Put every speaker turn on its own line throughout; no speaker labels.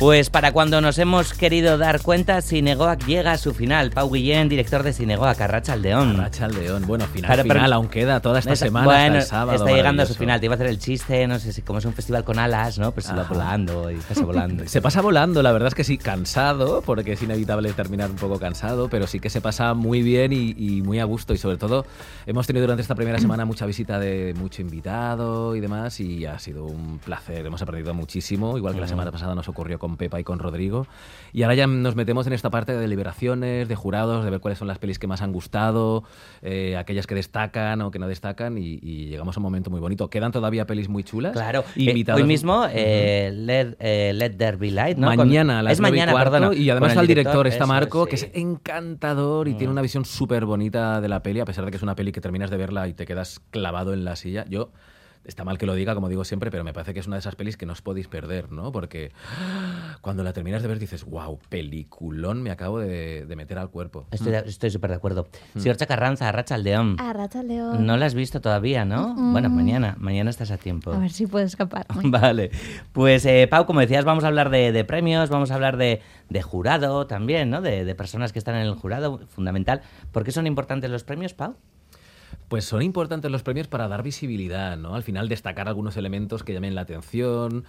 Pues para cuando nos hemos querido dar cuenta, Zinegoak llega a su final. Pau Guillén, director de Zinegoak, Arratsaldeon.
Arratsaldeon. Bueno, final, aún queda toda esta semana
bueno,
hasta el sábado.
Está llegando a su final. Te iba a hacer el chiste, no sé si como es un festival con alas, ¿no? Pues se va volando y pasa volando.
Se pasa volando, la verdad es que sí, cansado, porque es inevitable terminar un poco cansado, pero sí que se pasa muy bien y muy a gusto. Y sobre todo, hemos tenido durante esta primera semana mucha visita de mucho invitado y demás, y ha sido un placer. Hemos aprendido muchísimo, igual que la semana pasada nos ocurrió con Pepa y con Rodrigo. Y ahora ya nos metemos en esta parte de deliberaciones, de jurados, de ver cuáles son las pelis que más han gustado, aquellas que destacan o que no destacan, y llegamos a un momento muy bonito. Quedan todavía pelis muy chulas.
Claro, hoy mismo Let There Be Light, ¿no?
Mañana, a las 9:15,
perdona.
Y además al director está Marco,
sí,
que es encantador y tiene una visión súper bonita de la peli, a pesar de que es una peli que terminas de verla y te quedas clavado en la silla. Está mal que lo diga, como digo siempre, pero me parece que es una de esas pelis que no os podéis perder, ¿no? Porque cuando la terminas de ver dices, wow, peliculón me acabo de meter al cuerpo.
Estoy súper de acuerdo. Siorcha Carranza, Arratsaldeon.
Arratsaldeon.
No la has visto todavía, ¿no? Bueno, mañana estás a tiempo.
A ver si puedo escapar.
Vale. Pues, Pau, como decías, vamos a hablar de premios, vamos a hablar de jurado también, ¿no? De personas que están en el jurado, fundamental. ¿Por qué son importantes los premios, Pau?
Pues son importantes los premios para dar visibilidad, ¿no? Al final destacar algunos elementos que llamen la atención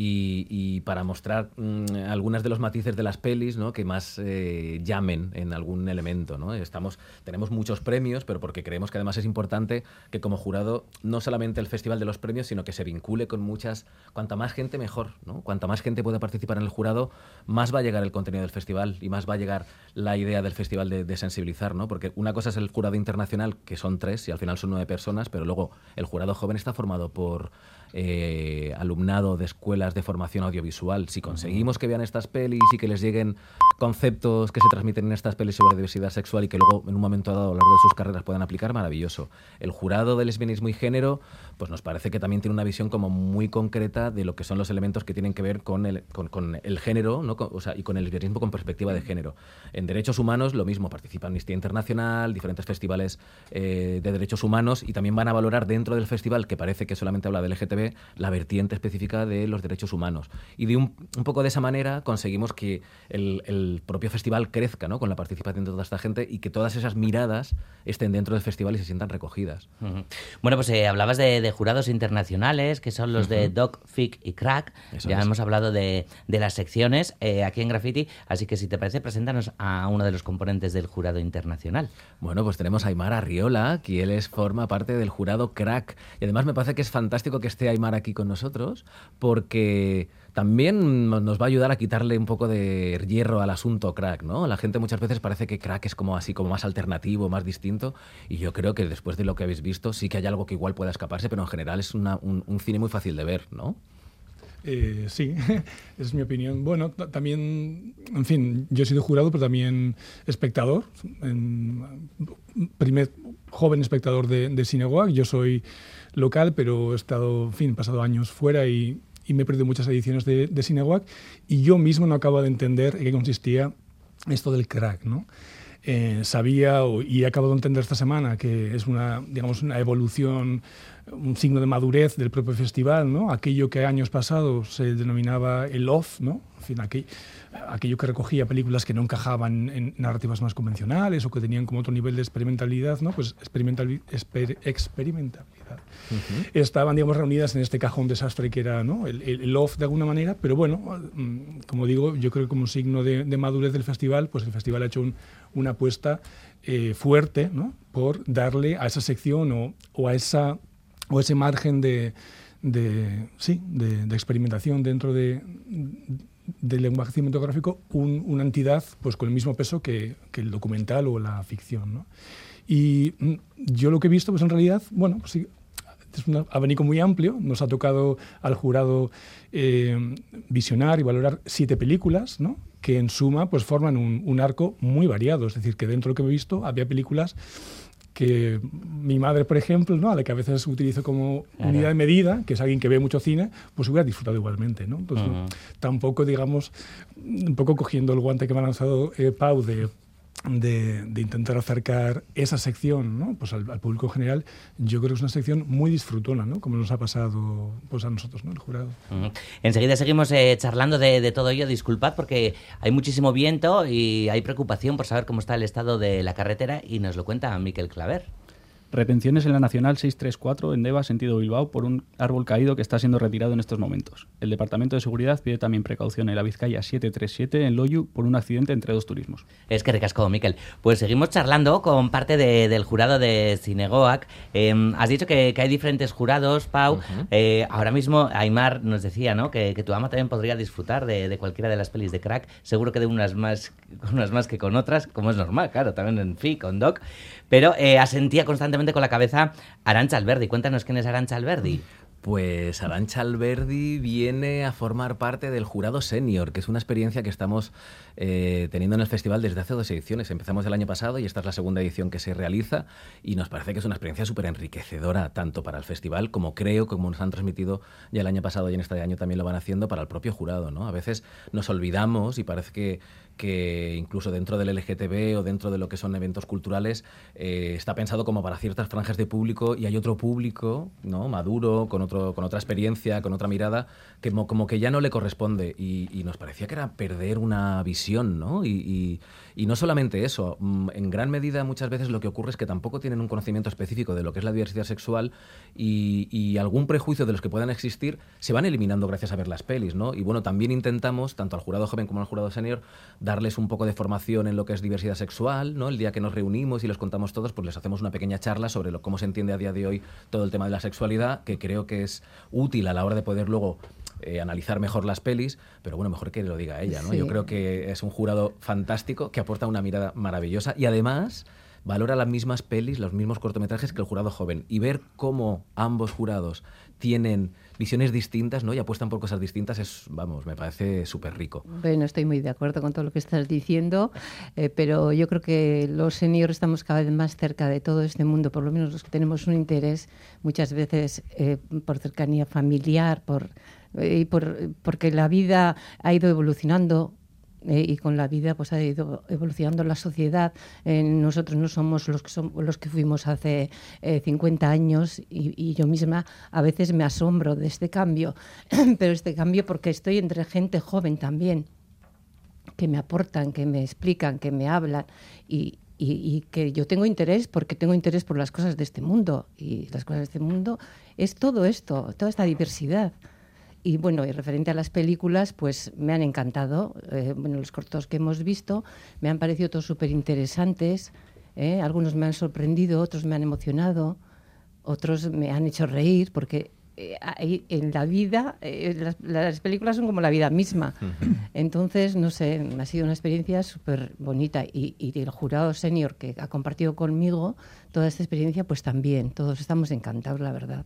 y para mostrar algunas de los matices de las pelis, ¿no? Que más llamen en algún elemento, ¿no? Tenemos muchos premios, pero porque creemos que además es importante que como jurado no solamente el Festival de los Premios, sino que se vincule con cuanta más gente mejor, ¿no? Cuanta más gente pueda participar en el jurado, más va a llegar el contenido del festival y más va a llegar la idea del festival de sensibilizar, ¿no? Porque una cosa es el jurado internacional, que son 3 y al final son 9 personas, pero luego el jurado joven está formado por alumnado de escuelas de formación audiovisual. Si conseguimos que vean estas pelis y que les lleguen conceptos que se transmiten en estas pelis sobre diversidad sexual y que luego en un momento dado a lo largo de sus carreras puedan aplicar, maravilloso. El jurado de lesbianismo y género pues nos parece que también tiene una visión como muy concreta de lo que son los elementos que tienen que ver con el género, ¿no? Y con el lesbianismo con perspectiva de género. En derechos humanos lo mismo, participa Amnistía Internacional, diferentes festivales de derechos humanos, y también van a valorar dentro del festival, que parece que solamente habla de LGTB, la vertiente específica de los derechos humanos. Y de un poco de esa manera conseguimos que el propio festival crezca, ¿no? Con la participación de toda esta gente y que todas esas miradas estén dentro del festival y se sientan recogidas.
Bueno, pues hablabas de jurados internacionales, que son los de Doc, Fic y Crack. Ya hemos hablado de las secciones aquí en Graffiti, así que si te parece, preséntanos a uno de los componentes del jurado internacional.
Bueno, pues tenemos a Aimar Arriola, que él forma parte del jurado Crack. Y además me parece que es fantástico que esté Aimar aquí con nosotros, porque también nos va a ayudar a quitarle un poco de hierro al asunto Crack, ¿no? La gente muchas veces parece que Crack es como así, como más alternativo, más distinto, y yo creo que después de lo que habéis visto sí que hay algo que igual pueda escaparse, pero en general es un cine muy fácil de ver, ¿no?
Sí, es mi opinión. Bueno, también, en fin, yo he sido jurado, pero también espectador. Primer joven espectador de Zinegoak. Yo soy local, pero he estado, en fin, pasado años fuera y me he perdido muchas ediciones de Zinegoak, y yo mismo no acabo de entender en qué consistía esto del crack, ¿no? Sabía y he acabado de entender esta semana que es una evolución, un signo de madurez del propio festival, ¿no? Aquello que años pasados se denominaba el off, ¿no? En fin, aquello que recogía películas que no encajaban en narrativas más convencionales o que tenían como otro nivel de experimentalidad, ¿no? Pues experimentabilidad. Estaban, digamos, reunidas en este cajón desastre que era, ¿no? el off de alguna manera, pero bueno, como digo, yo creo que como signo de madurez del festival, pues el festival ha hecho una apuesta fuerte, ¿no? Por darle a esa sección o a ese margen de experimentación dentro del lenguaje cinematográfico una entidad pues con el mismo peso que el documental o la ficción, ¿no? Y yo lo que he visto, pues en realidad, bueno, pues sí, es un abanico muy amplio. Nos ha tocado al jurado visionar y valorar 7 películas, ¿no? Que en suma pues forman un arco muy variado. Es decir, que dentro de lo que he visto había películas que mi madre, por ejemplo, ¿no? A la que a veces utilizo como unidad de medida, que es alguien que ve mucho cine, pues hubiera disfrutado igualmente, ¿no? Entonces, tampoco, digamos, un poco cogiendo el guante que me ha lanzado Pau de de intentar acercar esa sección, ¿no? Pues al público en general, yo creo que es una sección muy disfrutona, ¿no? Como nos ha pasado pues a nosotros, ¿no? El jurado.
Enseguida seguimos charlando de todo ello. Disculpad porque hay muchísimo viento y hay preocupación por saber cómo está el estado de la carretera y nos lo cuenta Miquel Claver.
Retenciones en la Nacional 634 en Deva, sentido Bilbao, por un árbol caído que está siendo retirado en estos momentos. El Departamento de Seguridad pide también precaución en la Vizcaya 737 en Loiu por un accidente entre dos turismos.
Es que ricasco, Miquel. Pues seguimos charlando con parte del jurado de Zinegoak. Has dicho que hay diferentes jurados, Pau. Ahora mismo Aimar nos decía, ¿no? que tu ama también podría disfrutar de cualquiera de las pelis de Crack. Seguro que de unas más que con otras, como es normal, claro, también en FI, con Doc. Pero asentía constantemente con la cabeza Arantxa Alberdi. Cuéntanos quién es Arantxa Alberdi.
Pues Arantxa Alberdi viene a formar parte del jurado senior, que es una experiencia que estamos teniendo en el festival desde hace 2 ediciones. Empezamos el año pasado y esta es la segunda edición que se realiza y nos parece que es una experiencia súper enriquecedora tanto para el festival como nos han transmitido ya el año pasado y en este año también lo van haciendo para el propio jurado, ¿no? A veces nos olvidamos y parece que incluso dentro del LGTB o dentro de lo que son eventos culturales está pensado como para ciertas franjas de público y hay otro público, ¿no? Maduro, con otra experiencia, con otra mirada, que como que ya no le corresponde y nos parecía que era perder una visión, ¿no? Y no solamente eso, en gran medida muchas veces lo que ocurre es que tampoco tienen un conocimiento específico de lo que es la diversidad sexual y algún prejuicio de los que puedan existir se van eliminando gracias a ver las pelis, ¿no? Y bueno, también intentamos, tanto al jurado joven como al jurado senior, darles un poco de formación en lo que es diversidad sexual, ¿no? El día que nos reunimos y los contamos todos, pues les hacemos una pequeña charla sobre cómo se entiende a día de hoy todo el tema de la sexualidad, que creo que es útil a la hora de poder luego analizar mejor las pelis, pero bueno, mejor que lo diga ella, ¿no? Sí. Yo creo que es un jurado fantástico que aporta una mirada maravillosa y además valora las mismas pelis, los mismos cortometrajes que el jurado joven y ver cómo ambos jurados tienen visiones distintas, ¿no? Y apuestan por cosas distintas me parece súper rico.
Bueno, estoy muy de acuerdo con todo lo que estás diciendo, pero yo creo que los seniors estamos cada vez más cerca de todo este mundo, por lo menos los que tenemos un interés muchas veces por cercanía familiar, porque la vida ha ido evolucionando. Y con la vida pues ha ido evolucionando la sociedad. Nosotros no somos los que fuimos hace 50 años y yo misma a veces me asombro de este cambio, pero este cambio porque estoy entre gente joven también, que me aportan, que me explican, que me hablan y que yo tengo interés porque tengo interés por las cosas de este mundo y las cosas de este mundo es todo esto, toda esta diversidad. Y bueno, y referente a las películas, pues me han encantado. Los cortos que hemos visto me han parecido todos súper interesantes. Algunos me han sorprendido, otros me han emocionado, otros me han hecho reír, porque en la vida, las películas son como la vida misma. Entonces, no sé, ha sido una experiencia súper bonita. Y el jurado senior que ha compartido conmigo toda esta experiencia, pues también, todos estamos encantados, la verdad.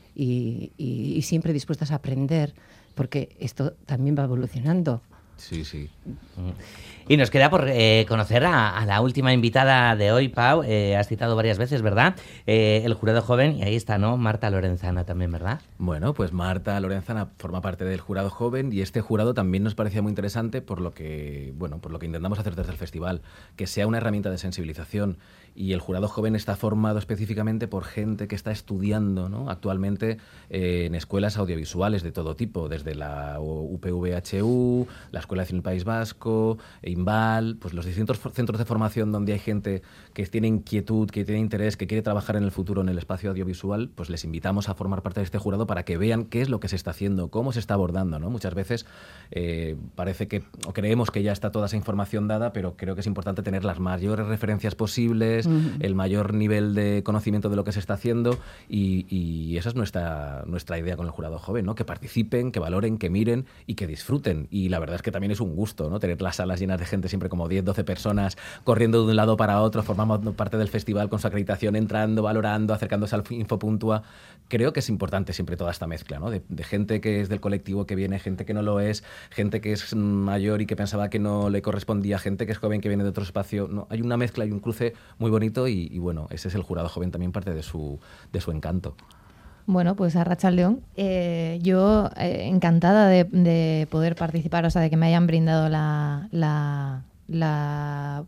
Y siempre dispuestas a aprender, porque esto también va evolucionando.
Sí, sí.
Y nos queda por conocer a la última invitada de hoy, Pau. Has citado varias veces, ¿verdad? El jurado joven, y ahí está, ¿no? Marta Lorenzana también, ¿verdad?
Bueno, pues Marta Lorenzana forma parte del jurado joven y este jurado también nos parecía muy interesante por lo que intentamos hacer desde el festival, que sea una herramienta de sensibilización. Y el jurado joven está formado específicamente por gente que está estudiando, ¿no? Actualmente en escuelas audiovisuales de todo tipo, desde la UPVHU, la Escuela de Cine del País Vasco, INVAL, pues los distintos centros de formación donde hay gente que tiene inquietud, que tiene interés, que quiere trabajar en el futuro en el espacio audiovisual, pues les invitamos a formar parte de este jurado para que vean qué es lo que se está haciendo, cómo se está abordando, ¿no? Muchas veces parece que, o creemos que ya está toda esa información dada, pero creo que es importante tener las mayores referencias posibles, el mayor nivel de conocimiento de lo que se está haciendo y esa es nuestra idea con el jurado joven, ¿no? Que participen, que valoren, que miren y que disfruten. Y la verdad es que también es un gusto, ¿no? Tener las salas llenas de gente, siempre como 10, 12 personas corriendo de un lado para otro, formando parte del festival con su acreditación, entrando, valorando, acercándose al Infopuntua. Creo que es importante siempre toda esta mezcla, ¿no? De gente que es del colectivo que viene, gente que no lo es, gente que es mayor y que pensaba que no le correspondía, gente que es joven que viene de otro espacio. No, hay una mezcla y un cruce muy bonito y bueno, ese es el jurado joven también parte de su encanto.
Bueno, pues arratsaldeon. Yo encantada de poder participar, o sea, de que me hayan brindado la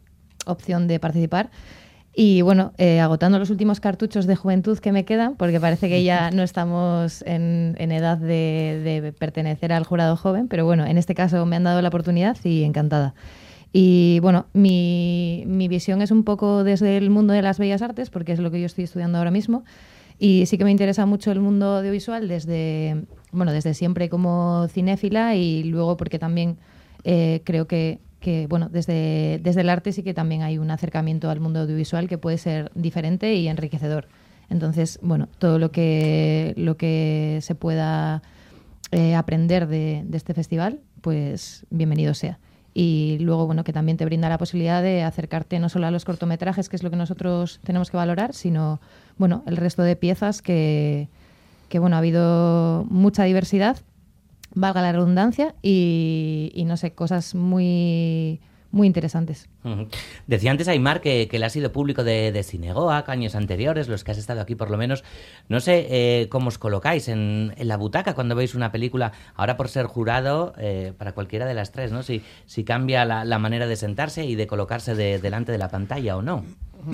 opción de participar. Y bueno, agotando los últimos cartuchos de juventud que me quedan, porque parece que ya no estamos en edad de pertenecer al jurado joven, pero bueno, en este caso me han dado la oportunidad y encantada. Y bueno, mi visión es un poco desde el mundo de las bellas artes, porque es lo que yo estoy estudiando ahora mismo, y sí que me interesa mucho el mundo audiovisual desde siempre como cinéfila, y luego porque también creo que bueno, desde el arte sí que también hay un acercamiento al mundo audiovisual que puede ser diferente y enriquecedor. Entonces, bueno, todo lo que se pueda aprender de este festival, pues bienvenido sea. Y luego, bueno, que también te brinda la posibilidad de acercarte no solo a los cortometrajes, que es lo que nosotros tenemos que valorar, sino, bueno, el resto de piezas que bueno, ha habido mucha diversidad, valga la redundancia, y no sé, cosas muy, muy interesantes.
Decía antes Aimar que él ha sido público de Cinegoac años anteriores, los que has estado aquí por lo menos. No sé cómo os colocáis en la butaca cuando veis una película, ahora por ser jurado, para cualquiera de las tres, ¿no? Si cambia la manera de sentarse y de colocarse delante de la pantalla o no.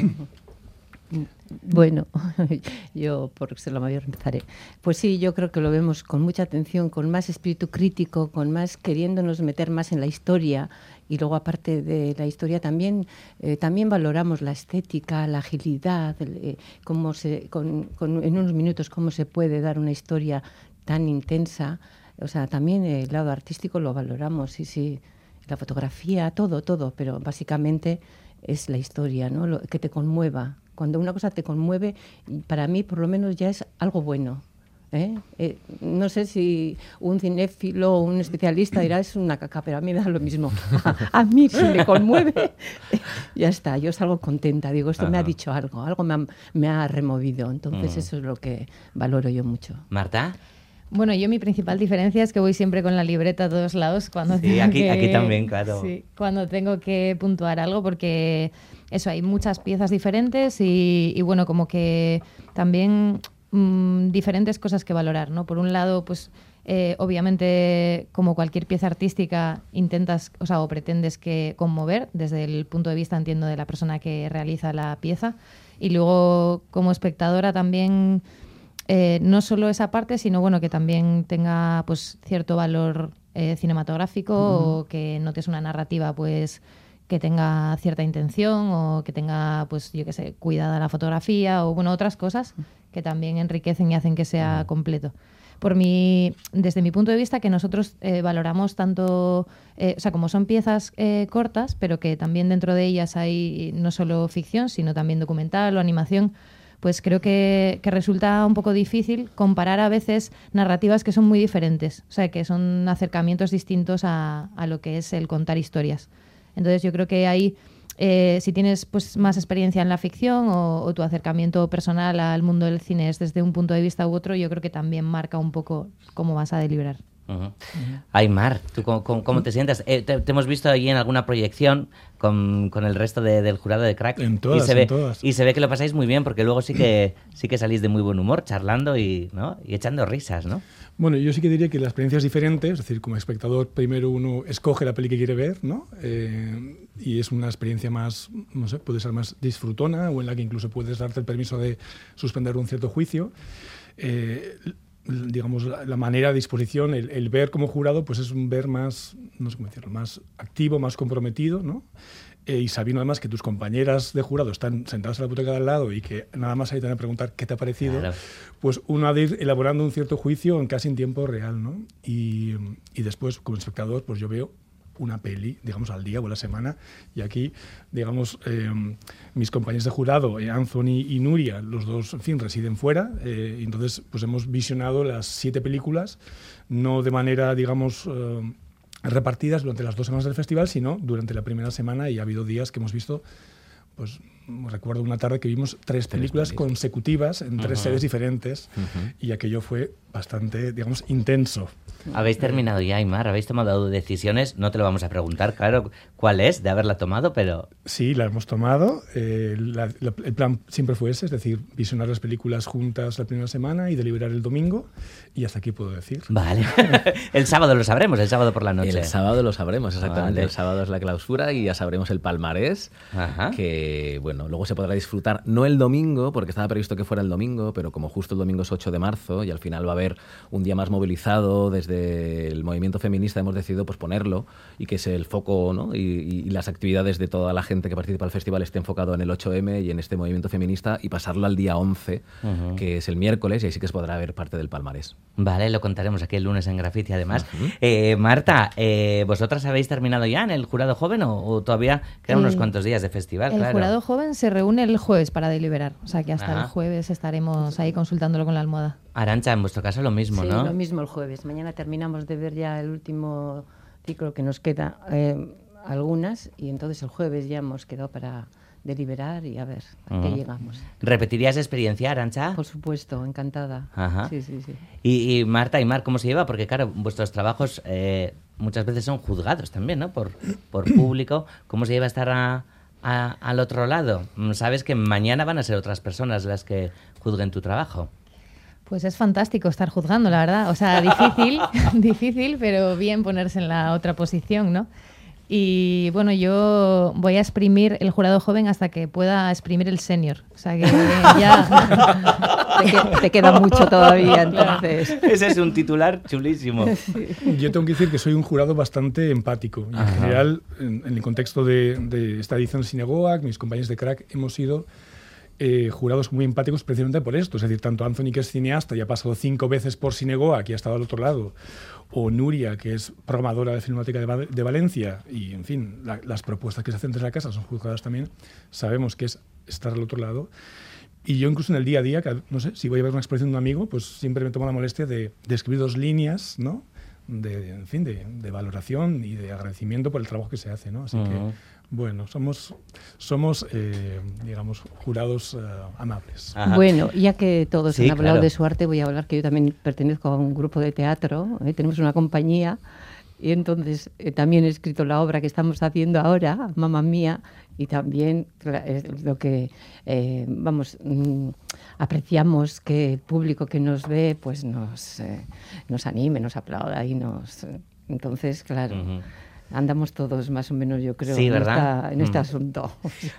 Bueno, yo por ser la mayor empezaré. Pues sí, yo creo que lo vemos con mucha atención, con más espíritu crítico, con más queriéndonos meter más en la historia, y luego aparte de la historia también valoramos la estética, la agilidad, cómo en unos minutos cómo se puede dar una historia tan intensa. O sea, también el lado artístico lo valoramos, sí, la fotografía, todo, pero básicamente es la historia, ¿no? Lo que te conmueva. Cuando una cosa te conmueve, para mí por lo menos ya es algo bueno. No sé si un cinéfilo o un especialista dirá es una caca, pero a mí me da lo mismo. A mí si me conmueve, ya está, yo salgo contenta. Digo, esto me ha dicho algo me ha removido. Entonces eso es lo que valoro yo mucho.
¿Marta?
Bueno, yo mi principal diferencia es que voy siempre con la libreta a todos lados cuando
aquí también, claro.
Sí, cuando tengo que puntuar algo, porque eso, hay muchas piezas diferentes y bueno, como que también diferentes cosas que valorar, ¿no? Por un lado, pues obviamente, como cualquier pieza artística, intentas, o pretendes que conmover desde el punto de vista, entiendo, de la persona que realiza la pieza, y luego como espectadora también no solo esa parte, sino bueno, que también tenga pues cierto valor cinematográfico, o que notes una narrativa pues que tenga cierta intención, o que tenga, pues yo qué sé, cuidada la fotografía, o bueno, otras cosas que también enriquecen y hacen que sea completo. Desde mi punto de vista, que nosotros valoramos tanto, como son piezas cortas, pero que también dentro de ellas hay no solo ficción, sino también documental o animación, pues creo que resulta un poco difícil comparar a veces narrativas que son muy diferentes, o sea, que son acercamientos distintos a lo que es el contar historias. Entonces yo creo que ahí, si tienes pues más experiencia en la ficción, o tu acercamiento personal al mundo del cine es desde un punto de vista u otro, yo creo que también marca un poco cómo vas a deliberar.
Aimar, ¿tú cómo te sientas? Te hemos visto allí en alguna proyección con el resto del jurado de Crack.
En todas.
Y se ve que lo pasáis muy bien, porque luego sí que salís de muy buen humor, charlando y echando risas, ¿no?
Bueno, yo sí que diría que la experiencia es diferente, es decir, como espectador primero uno escoge la peli que quiere ver, ¿no? Y es una experiencia más, no sé, puede ser más disfrutona, o en la que incluso puedes darte el permiso de suspender un cierto juicio. Digamos, la manera de disposición, el ver como jurado, pues es un ver más, no sé cómo decirlo, más activo, más comprometido, ¿no? Y sabiendo además que tus compañeras de jurado están sentadas en la butaca de al lado y que nada más ahí te van a preguntar qué te ha parecido, claro, pues uno ha de ir elaborando un cierto juicio casi en tiempo real, ¿no? Y después, como espectador, pues yo veo una peli, digamos, al día o a la semana, y aquí, digamos, mis compañeros de jurado, Anthony y Nuria, los dos, en fin, residen fuera, y entonces pues hemos visionado las 7 películas, no de manera, digamos, repartidas durante las 2 semanas del festival, sino durante la primera semana, y ha habido días que hemos visto pues recuerdo una tarde que vimos 3 películas consecutivas en 3 sedes diferentes y aquello fue bastante, digamos, intenso.
Habéis terminado ya, Aimar, habéis tomado decisiones, no te lo vamos a preguntar, claro, cuál es de haberla tomado, pero...
Sí, la hemos tomado. El plan siempre fue ese, es decir, visionar las películas juntas la primera semana y deliberar el domingo, y hasta aquí puedo decir.
Vale. El sábado lo sabremos, el sábado por la noche.
El sábado lo sabremos, exactamente.
Vale.
El sábado es la clausura y ya sabremos el palmarés, que bueno, luego se podrá disfrutar, no el domingo, porque estaba previsto que fuera el domingo, pero como justo el domingo es 8 de marzo y al final va a haber un día más movilizado desde el movimiento feminista, hemos decidido posponerlo y que el foco, ¿no? y las actividades de toda la gente que participa del festival esté enfocado en el 8M y en este movimiento feminista y pasarlo al día 11, que es el miércoles, y ahí sí que se podrá ver parte del palmarés.
Vale, lo contaremos aquí el lunes en Graffiti, además. Marta, ¿vosotras habéis terminado ya en el jurado joven o todavía quedan unos cuantos días de festival?
El jurado joven se reúne el jueves para deliberar, o sea que hasta el jueves estaremos ahí consultándolo con la almohada.
Arantxa, en vuestro caso lo mismo,
sí,
¿no?
Lo mismo el jueves. Mañana terminamos de ver ya el último ciclo que nos queda, algunas, y entonces el jueves ya hemos quedado para deliberar y a ver a qué llegamos.
¿Repetirías experiencia, Arantxa?
Por supuesto, encantada. Sí.
Y Marta y Mar, ¿cómo se lleva? Porque claro, vuestros trabajos muchas veces son juzgados también, ¿no? Por público. ¿Cómo se lleva estar al otro lado? Sabes que mañana van a ser otras personas las que juzguen tu trabajo.
Pues es fantástico estar juzgando, la verdad. O sea, difícil, pero bien ponerse en la otra posición, ¿no? Y bueno, yo voy a exprimir el jurado joven hasta que pueda exprimir el senior. O sea que ya...
te queda mucho todavía, entonces.
Ese es un titular chulísimo.
Yo tengo que decir que soy un jurado bastante empático. Y en general, en el contexto de esta edición de Cinegoag, mis compañeros de Crack hemos sido jurados muy empáticos precisamente por esto. Es decir, tanto Anthony, que es cineasta y ha pasado 5 veces por Cinegoag y ha estado al otro lado, o Nuria, que es programadora de Filmoteca de Valencia, y en fin, las propuestas que se hacen desde la casa son juzgadas también, sabemos que es estar al otro lado. Y yo incluso en el día a día, no sé, si voy a ver una exposición de un amigo, pues siempre me tomo la molestia de escribir 2 líneas, ¿no? de valoración y de agradecimiento por el trabajo que se hace, ¿no? Así que, bueno, somos digamos, jurados amables.
Bueno, ya que todos han hablado de su arte, voy a hablar que yo también pertenezco a un grupo de teatro, tenemos una compañía, y entonces también he escrito la obra que estamos haciendo ahora, Mamma Mía, y también es lo que apreciamos que el público que nos ve pues nos anime, nos aplauda y entonces, claro, andamos todos más o menos, yo creo, en este asunto.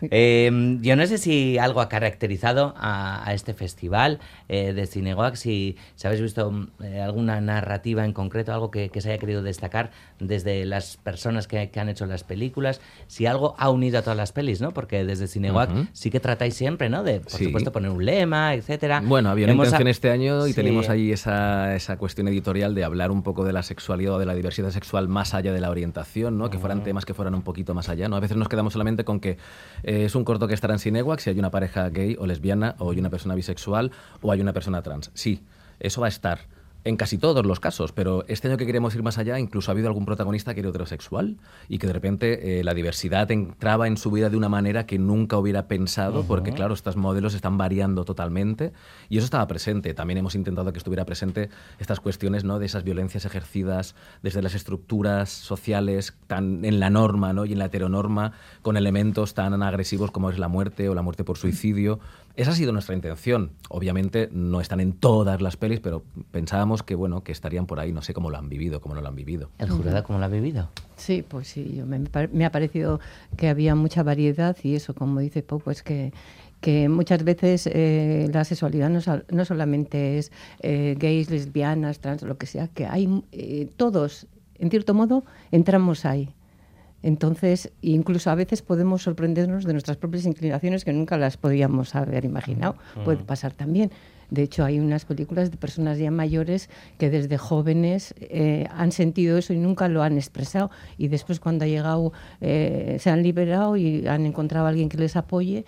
Yo no sé si algo ha caracterizado a este festival de Cinegoag, si habéis visto alguna narrativa en concreto, algo que se haya querido destacar desde las personas que han hecho las películas, si algo ha unido a todas las pelis, ¿no? Porque desde Cinegoag sí que tratáis siempre, ¿no? De, por supuesto, poner un lema, etcétera.
Bueno, había una intención este año y tenemos ahí esa cuestión editorial de hablar un poco de la sexualidad o de la diversidad sexual más allá de la orientación, ¿no? Que fueran temas que fueran un poquito más allá, ¿no? A veces nos quedamos solamente con que es un corto que estará en Cinegoag si hay una pareja gay o lesbiana, o hay una persona bisexual, o hay una persona trans. Sí, eso va a estar en casi todos los casos, pero este año que queremos ir más allá, incluso ha habido algún protagonista que era heterosexual y que de repente la diversidad entraba en su vida de una manera que nunca hubiera pensado, porque claro, estos modelos están variando totalmente y eso estaba presente. También hemos intentado que estuviera presente estas cuestiones, ¿no? De esas violencias ejercidas desde las estructuras sociales tan en la norma, ¿no? Y en la heteronorma, con elementos tan agresivos como es la muerte o la muerte por suicidio. Esa ha sido nuestra intención. Obviamente no están en todas las pelis, pero pensábamos que bueno, que estarían por ahí. No sé cómo lo han vivido, cómo no lo han vivido.
¿El jurado cómo lo ha vivido?
Sí, pues sí. Me ha parecido que había mucha variedad y eso, como dice Pau, pues que muchas veces la sexualidad no solamente es gays, lesbianas, trans, lo que sea, que hay todos, en cierto modo, entramos ahí. Entonces, incluso a veces podemos sorprendernos de nuestras propias inclinaciones que nunca las podíamos haber imaginado. Puede pasar también. De hecho, hay unas películas de personas ya mayores que desde jóvenes han sentido eso y nunca lo han expresado. Y después, cuando ha llegado, se han liberado y han encontrado a alguien que les apoye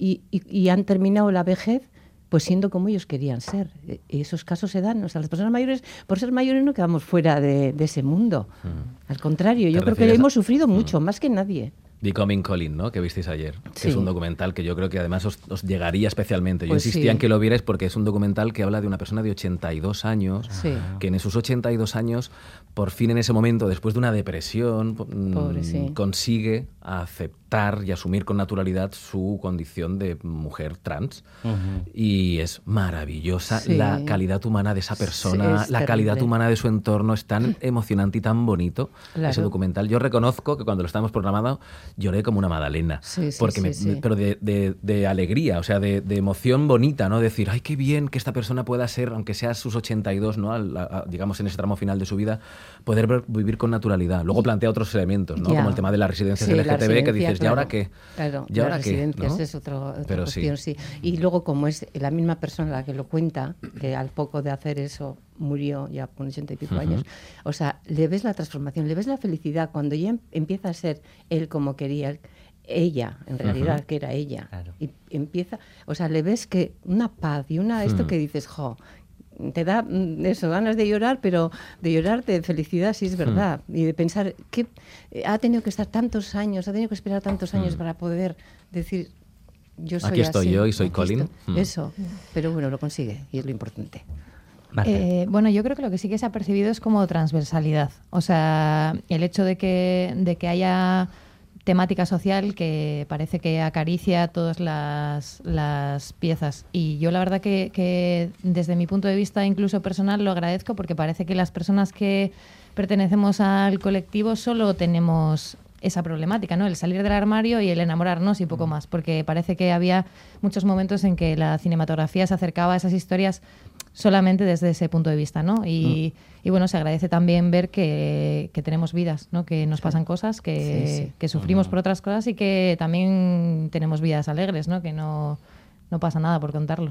y han terminado la vejez pues siendo como ellos querían ser. Y esos casos se dan. O sea, las personas mayores, por ser mayores, no quedamos fuera de ese mundo. Al contrario, yo creo que hemos sufrido mucho, más que nadie.
Becoming Colin, ¿no? Que visteis ayer.
Sí.
Que es un documental que yo creo que además os llegaría especialmente. Yo
Pues
insistía
sí.
en que lo vierais porque es un documental que habla de una persona de 82 años,
Sí.
que en esos 82 años, por fin en ese momento, después de una depresión,
Pobre, sí.
consigue aceptar y asumir con naturalidad su condición de mujer trans. Y es maravillosa
Sí.
la calidad humana de esa persona,
Es
la
terrible.
calidad humana de su entorno. Es tan emocionante y tan bonito
Claro.
ese documental. Yo reconozco que cuando lo estábamos programando lloré como una magdalena.
Sí, sí,
porque
sí.
pero de alegría, o sea, de emoción bonita, ¿no? Decir, ay, qué bien que esta persona pueda ser, aunque sea sus 82, ¿no? Digamos, en ese tramo final de su vida, poder vivir con naturalidad. Luego plantea otros elementos, ¿no?
Ya.
Como el tema de las residencias
Sí, la
LGTB, que
residencia,
dices, ¿y
claro.
ahora qué?
Claro,
¿Y ahora
las
qué?
residencias
¿No?
es otra
Pero
cuestión, sí. Y luego, como es la misma persona la que lo cuenta, que al poco de hacer eso murió ya con 80 y pico años, o sea, le ves la transformación, le ves la felicidad cuando ya empieza a ser él como quería ella, en realidad, que era ella.
Claro.
Y empieza, o sea, le ves que una paz y esto que dices, jo, te da eso, ganas de llorar, pero de llorar de felicidad, sí es verdad. Y de pensar que ha tenido que estar tantos años, ha tenido que esperar tantos años para poder decir, yo soy
Aquí estoy
así,
yo y soy
aquí
Colin.
estoy. Eso, pero bueno, lo consigue y es lo importante.
Marta.
Bueno, yo creo que lo que sí que se ha percibido es como transversalidad. O sea, el hecho de que haya temática social que parece que acaricia todas las piezas. Y yo la verdad que desde mi punto de vista incluso personal lo agradezco porque parece que las personas que pertenecemos al colectivo solo tenemos esa problemática, ¿no? El salir del armario y el enamorarnos y poco más, porque parece que había muchos momentos en que la cinematografía se acercaba a esas historias solamente desde ese punto de vista, ¿no? Y bueno, se agradece también ver que tenemos vidas, ¿no? Que nos pasan cosas, que sufrimos por otras cosas y que también tenemos vidas alegres, ¿no? Que no pasa nada por contarlo.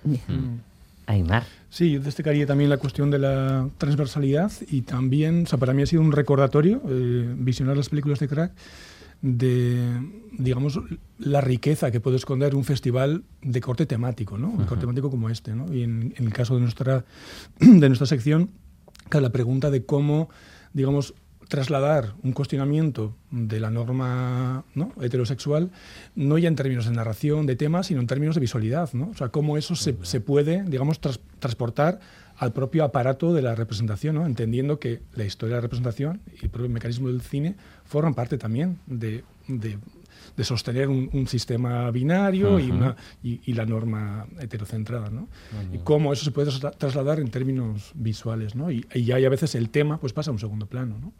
Aymar.
Sí, yo destacaría también la cuestión de la transversalidad y también, o sea, para mí ha sido un recordatorio visionar las películas de Crack de, digamos, la riqueza que puede esconder un festival de corte temático, ¿no? Un corte temático como este, ¿no? Y en el caso de nuestra sección, claro, la pregunta de cómo, digamos, trasladar un cuestionamiento de la norma, ¿no?, heterosexual, no ya en términos de narración de temas, sino en términos de visualidad, ¿no? O sea, cómo eso se puede, digamos, transportar al propio aparato de la representación, ¿no? Entendiendo que la historia de la representación y el propio mecanismo del cine forman parte también de sostener un sistema binario y la norma heterocentrada, ¿no? Y cómo eso se puede trasladar en términos visuales, ¿no? Y ya a veces el tema pues pasa a un segundo plano, ¿no?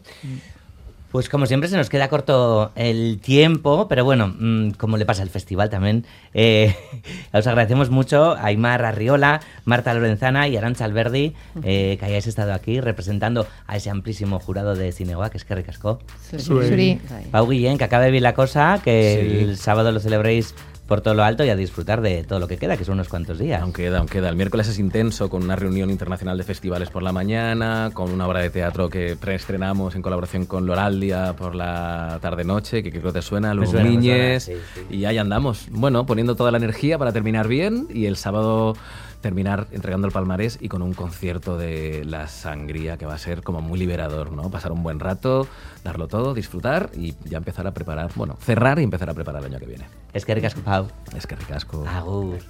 Pues como siempre se nos queda corto el tiempo, pero bueno, como le pasa al festival también, os agradecemos mucho a Aymar Arriola, Marta Lorenzana y Arantxa Alberdi que hayáis estado aquí representando a ese amplísimo jurado de Cinegoa, que es que ricasco.
Suri.
Pau Guillén, que acabe bien la cosa, que
Sí.
el sábado lo celebréis por todo lo alto y a disfrutar de todo lo que queda, que son unos cuantos días.
Aún queda. El miércoles es intenso, con una reunión internacional de festivales por la mañana, con una obra de teatro que preestrenamos en colaboración con Loraldia por la tarde-noche, que creo que te suena, Los
suena,
Niñes,
sí, sí.
y ahí andamos. Bueno, poniendo toda la energía para terminar bien y el sábado terminar entregando el palmarés y con un concierto de La Sangría que va a ser como muy liberador, ¿no? Pasar un buen rato, darlo todo, disfrutar y ya empezar a preparar, bueno, cerrar y empezar a preparar el año que viene.
Es que ricasco, Pau.
Es que ricasco.
Agur.